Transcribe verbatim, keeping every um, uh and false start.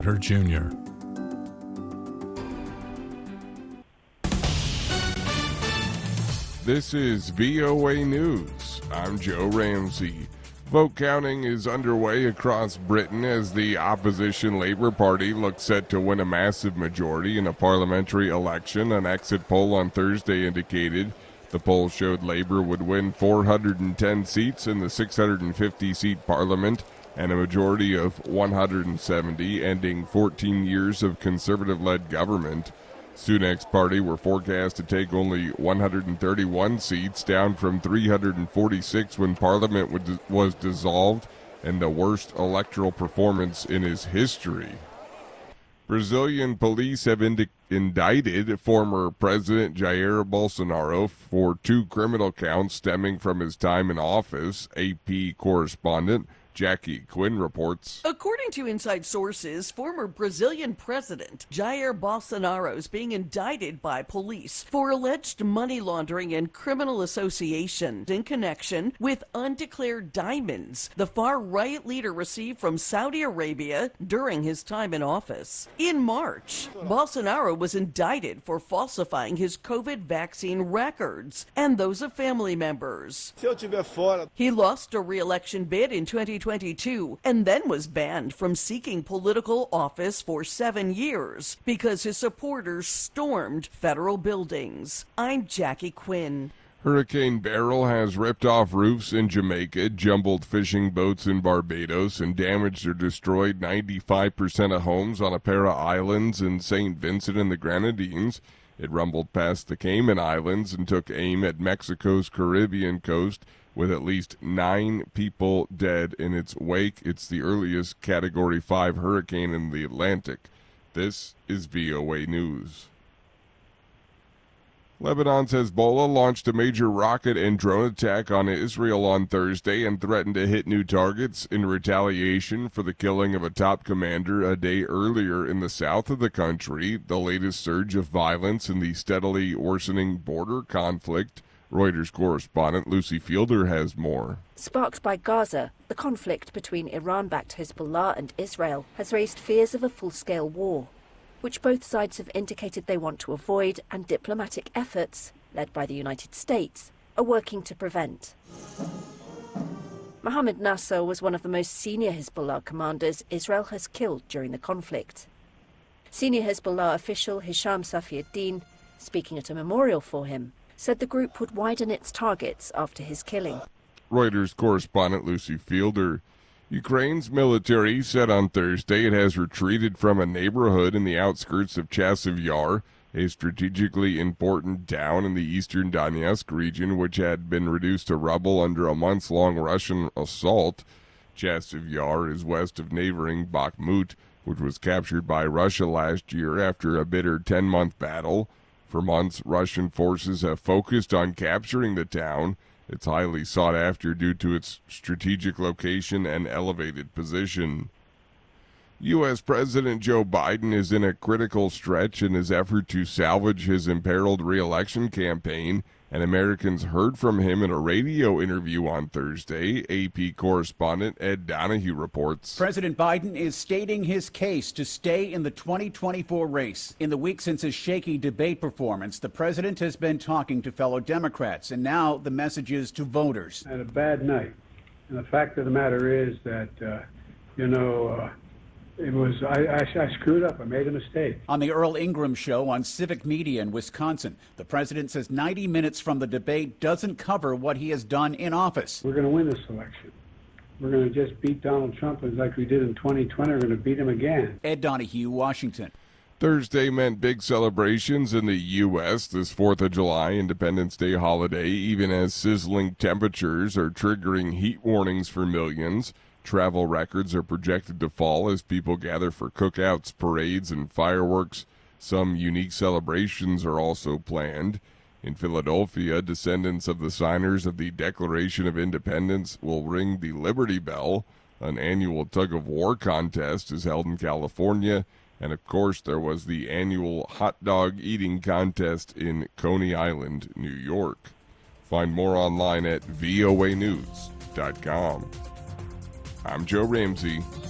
Her Junior This is V O A News. I'm Joe Ramsey. Vote counting is underway across Britain as the opposition Labour Party looks set to win a massive majority in a parliamentary election. An exit poll on Thursday indicated the poll showed Labour would win four hundred ten seats in the six hundred fifty seat parliament and a majority of one hundred seventy, ending fourteen years of Conservative-led government. Sunak's party were forecast to take only one hundred thirty-one seats, down from three hundred forty-six when Parliament was dissolved, and the worst electoral performance in his history. Brazilian police have indi- indicted former President Jair Bolsonaro for two criminal counts stemming from his time in office, A P correspondent Jackie Quinn reports. According to inside sources, former Brazilian President Jair Bolsonaro is being indicted by police for alleged money laundering and criminal association in connection with undeclared diamonds the far-right leader received from Saudi Arabia during his time in office. In March, Bolsonaro was indicted for falsifying his COVID vaccine records and those of family members. He lost a re-election bid in twenty twenty-two and then was banned from seeking political office for seven years because his supporters stormed federal buildings. I'm Jackie Quinn. Hurricane Beryl has ripped off roofs in Jamaica, jumbled fishing boats in Barbados, and damaged or destroyed ninety-five percent of homes on a pair of islands in Saint Vincent and the Grenadines. It rumbled past the Cayman Islands and took aim at Mexico's Caribbean coast, with at least nine people dead in its wake. It's the earliest Category five hurricane in the Atlantic. This is V O A News. Lebanon's Hezbollah launched a major rocket and drone attack on Israel on Thursday and threatened to hit new targets in retaliation for the killing of a top commander a day earlier in the south of the country, the latest surge of violence in the steadily worsening border conflict. Reuters correspondent Lucy Fielder has more. Sparked by Gaza, the conflict between Iran-backed Hezbollah and Israel has raised fears of a full-scale war, which both sides have indicated they want to avoid, and diplomatic efforts, led by the United States, are working to prevent. Mohammed Nasser was one of the most senior Hezbollah commanders Israel has killed during the conflict. Senior Hezbollah official Hisham Safieddin, speaking at a memorial for him, said the group would widen its targets after his killing. Reuters correspondent Lucy Fielder. Ukraine's military said on Thursday it has retreated from a neighborhood in the outskirts of Chasiv Yar, a strategically important town in the eastern Donetsk region, which had been reduced to rubble under a months-long Russian assault. Chasiv Yar is west of neighboring Bakhmut, which was captured by Russia last year after a bitter ten-month battle. For months, Russian forces have focused on capturing the town. It's highly sought after due to its strategic location and elevated position. U S President Joe Biden is in a critical stretch in his effort to salvage his imperiled re-election campaign, and Americans heard from him in a radio interview on Thursday. A P correspondent Ed Donahue reports. President Biden is stating his case to stay in the twenty twenty-four race. In the week since his shaky debate performance, the president has been talking to fellow Democrats, and now the message is to voters. I had a bad night, and the fact of the matter is that, uh, you know, uh, It was, I, I, I screwed up. I made a mistake. On the Earl Ingram Show on Civic Media in Wisconsin, the president says ninety minutes from the debate doesn't cover what he has done in office. We're going to win this election. We're going to just beat Donald Trump like we did in twenty twenty. We're going to beat him again. Ed Donahue, Washington. Thursday meant big celebrations in the U S this fourth of July Independence Day holiday, even as sizzling temperatures are triggering heat warnings for millions. Travel records are projected to fall as people gather for cookouts, parades, and fireworks. Some unique celebrations are also planned. In Philadelphia, descendants of the signers of the Declaration of Independence will ring the Liberty Bell. An annual tug-of-war contest is held in California. And, of course, there was the annual hot dog eating contest in Coney Island, New York. Find more online at V O A news dot com. I'm Joe Ramsey.